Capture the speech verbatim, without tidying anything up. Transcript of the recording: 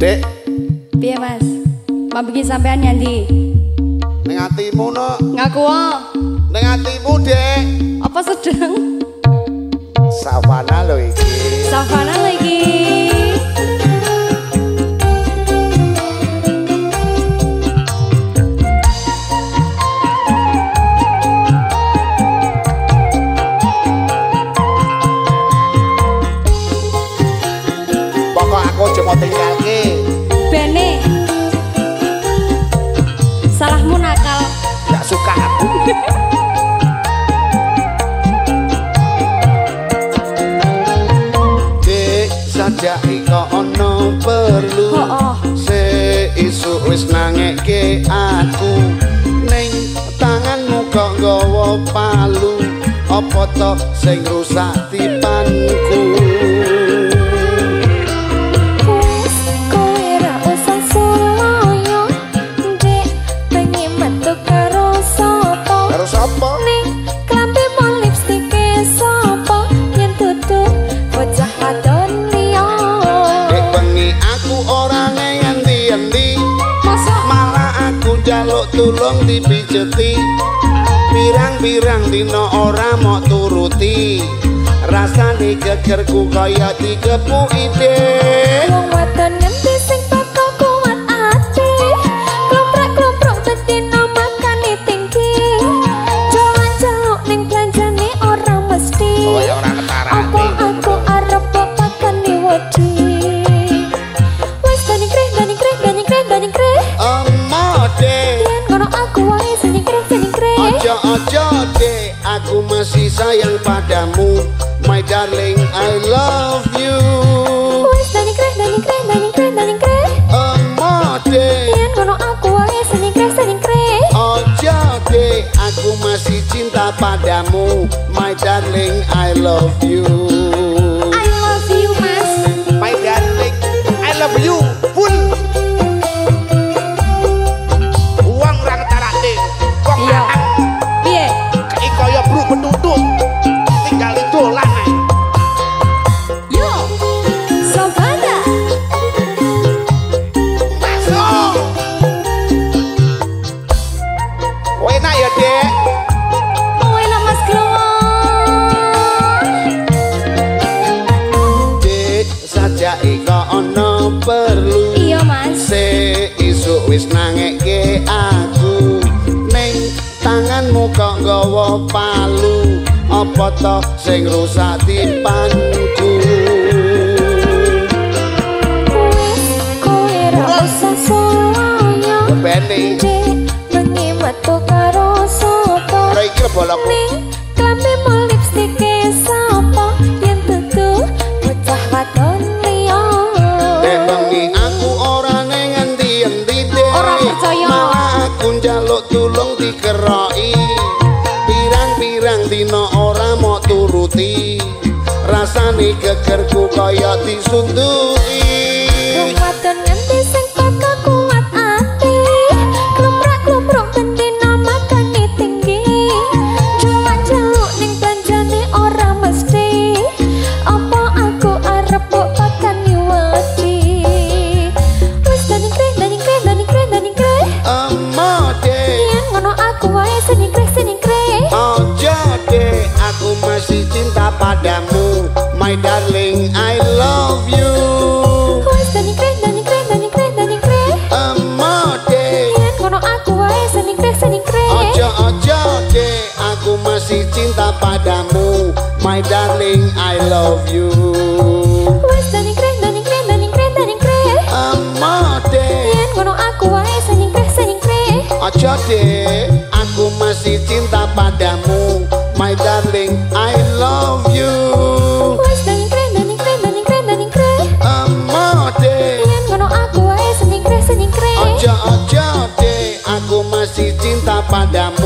Dek. Piye Mas? Mambiki sampean nyandi? Ning atimu no. Ngaku wae. Ning atimu, Dek. Apa sedang? Savana lho iki. Savana lagi. Pokok aku cuma tinggalke. Bene. Salahmu nakal. Gak suka aku. Dek, sajake kok ono perlu. Oh, oh. Seisuk wis nangekke aku. Ning tanganmu kok nggawa palu. Apa to sing rusak tipanku? Jaluk tulung dipijeti, pirang-pirang dina ora mau turuti. Rasane gegerku kaya dikepuki dek. Wong wadon ngendi sing teko kuat ati, klomprok-klomprok bedino makane tinggi. Jalan jaluk ning belanjane ora mesti. Oh ya ora ketarane. Apa aku arep pakane wedi. Wes dani kreh dani kreh dani kreh dani kreh. Ojo ojo dek, aku masih sayang padamu, my darling, I love you. Wes dani kreh dani kreh dani kreh dani kreh. Emo dek, yen ngono aku wae seni kreh seni kreh. Ojo dek, aku masih cinta padamu, my darling, I love you. I love you mas, my darling, I love you. Full. Uang ra ketarane. Wong lanang kaya bro penduduk tinggal dolan ae. Yo, Savana. Masuk. Enak ya, Dek? Oh, enak Mas Growong. Dek, sajake kok ono perlu. Iya, Mas. Seisuk wis nangekke aku. Ning tanganmu kok nggawa palu, apa to sing rusak tipanku? wis kowe ra usah soyo. Bene. Dek, bengi metu karo sapa? Karo iki bolok. Ning klambimu lipstike sapa? Yen dudu bocah wadon liya. Dek bengi aku ora ning endi-endi dek. Ora percaya. Malah aku njaluk tulung dikeroki. Pirang-pirang dina ora mau turuti. Rasane gegerku kaya disunduki. Wong wadon ngendi sing teko kuat ati, klomprok-klomprok bedino makane tinggi. Jalan jaluk ning belanjane ora mesti. Apa aku arep pakane wedi. Wis dani kreh dani kreh dani kreh dani kreh. Emo dek, Yen ngono aku wae seni kreh seni kreh. ojo dek, aku masih cinta padamu, my darling, I love you. Wis dani kreh dani kreh dani kreh dani kreh. Emo dek, Yen ngono aku wae seni kreh seni kreh. ojo ojo dek, aku masih cinta padamu, my darling, I love you. Wis dani kreh dani kreh dani kreh dani kreh. Emo dek, Yen ngono aku wae seni kreh seni kreh. ojo dek, aku masih cinta padamu, my darling, I love you. Wis dani kreh dani kreh dani kreh dani kreh. Emo dek, Yen ngono aku wae seni kreh seni kreh. ojo ojo dek, aku masih cinta padamu,